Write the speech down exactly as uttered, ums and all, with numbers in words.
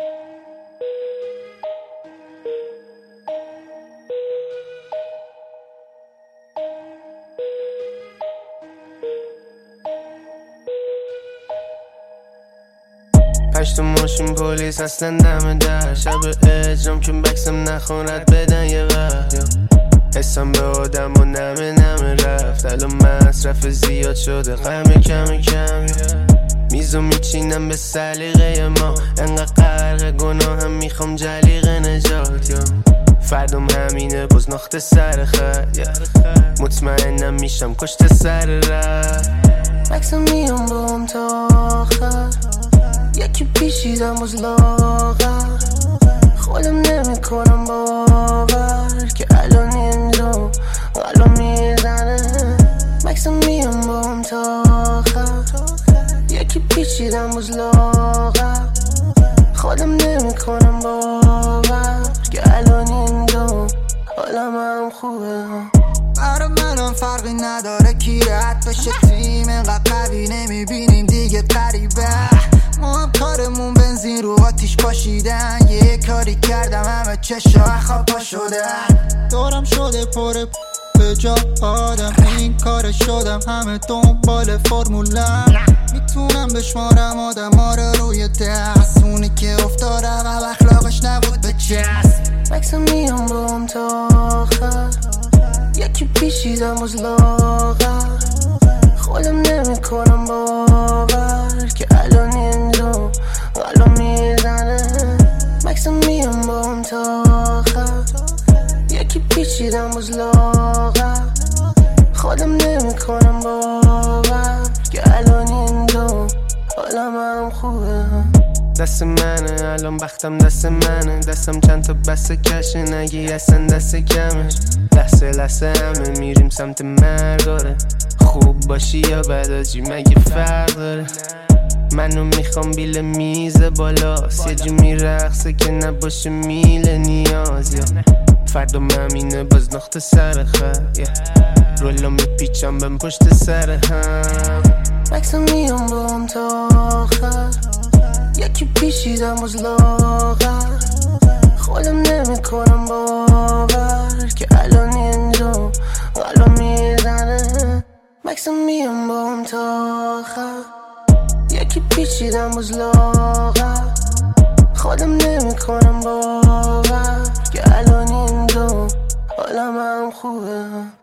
پشت ماشین پلیس اصلا دم در شب اجرام که بکسم نخون رد بدن یه وقت حسم به آدم و نمه نمه رفت الان مصرف زیاد شده غم کم کم میزو میچینم به سلیقه ما انقدر غرق گناه هم میخوام جلیق نجات یا فردم همینه باز ناخته سر خط مطمئنم میشم کشت سر رفت بکسم میام با هم تا آخر یکی پیشیدم از لاغر خودم نمی کنم باور که الان اینجا الان میزنه مکسم میام با هم تا آخر یکی پیچیدم از لاغر خودم نمی کنم باور که الان اینجا حالم هم خوبه برا منم فرقی نداره کی رد بشه تیم اینقدر قوی نمیبینیم دیگه قریبه ما هم کارمون بنزین رو آتیش پاشیدن یه کاری کردم همه چشا خوابا شدن دورم شده پر به جا آدم این کار شدم همه دنبال فرمولم میتونم بشمارم آدم ها رو روی دست اونی که افتادم و اخلاقش نبود به چست مکسم میام با هم تا آخر یکی پیشیدم از لاغر خودم نمی کنم باور که الان اینجا الان میزنه مکسم میام با هم تا آخر یکی پیچیدم از لاغر خودم نمی کنم باور که الان اینجا حالم هم خوبه دست منه الان بختم دست منه دستم چند تا بسته کشه نگی اصلا دست کمه لحظه لحظه همه میریم سمت مرداره خوب باشی یا بداجی مگه فرق داره منو میخوام بیل میز بالاست یه جو میرقصه که نباشه میل نیاز یا فردم همینه باز نقطه سر خط رولا میپیچم بهم پشت سر هم مکسم میام با هم تا آخر یکی پیشیدم از لاغر خودم نمی کنم باور که الان اینجا الان میزنه مکسم میام با هم تا آخر یکی پیچیدم از لاغر خودم نمی کنم باور که الان اینجا حالم هم خوبه